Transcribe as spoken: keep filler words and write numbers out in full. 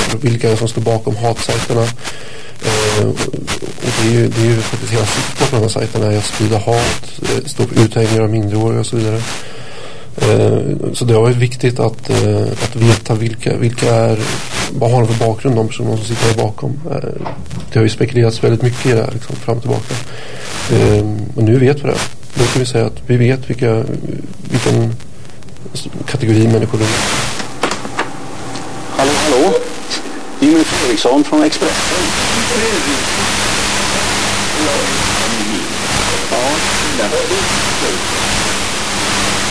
vilka som står bakom hatsajterna. Eh, och det är ju, det är ju faktiskt hela syftet på de här sajterna är att sprida hat, stå på uthängningar av minderåriga och så vidare. Eh, så det har varit viktigt att, eh, att veta vilka, vilka är, vad har de för bakgrund, de personer som sitter där bakom. Eh, det har ju spekulerats väldigt mycket i det här liksom, fram och tillbaka. Eh, och nu vet vi det. Nu kan vi säga att vi vet vilka, vilken kategori människor det är. Hallå, hallå. Jimmy Fredriksson från Expressen. Ja,